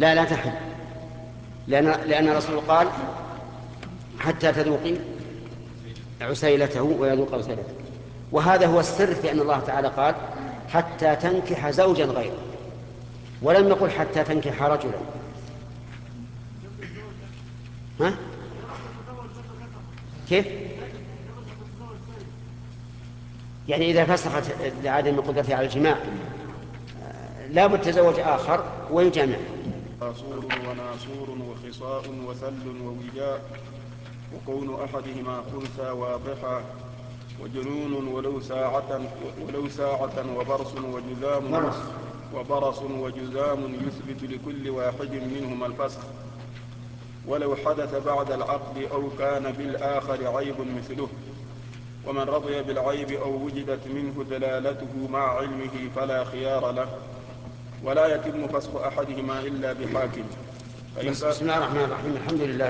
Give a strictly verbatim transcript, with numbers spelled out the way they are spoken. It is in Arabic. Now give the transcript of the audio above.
لا لا تحل، لأن لأن الرسول قال حتى تذوقي عسيلته ويذوق عسيلته. وهذا هو السر في أن الله تعالى قال حتى تنكح زوجا غيره، ولم يقل حتى تنكح رجلا. ها؟ كيف؟ يعني إذا فسخت لعدم قدرتها على الجماع لا بد تزوج آخر ويجامع. ناصور وناصور وخصاء وثل ووجاء، وكون أحدهما خنثى واضحا، وجنون ولو ساعة ولو ساعة وبرص وجذام برص. وبرص وجذام يثبت لكل واحد منهما الفسخ، ولو حدث بعد العقد أو كان بالآخر عيب مثله. ومن رضي بالعيب أو وجدت منه دلالته مع علمه فلا خيار له، ولا يتم فسخ أحدهما إلا بحاكم. بسم الله الرحمن الرحيم. الحمد لله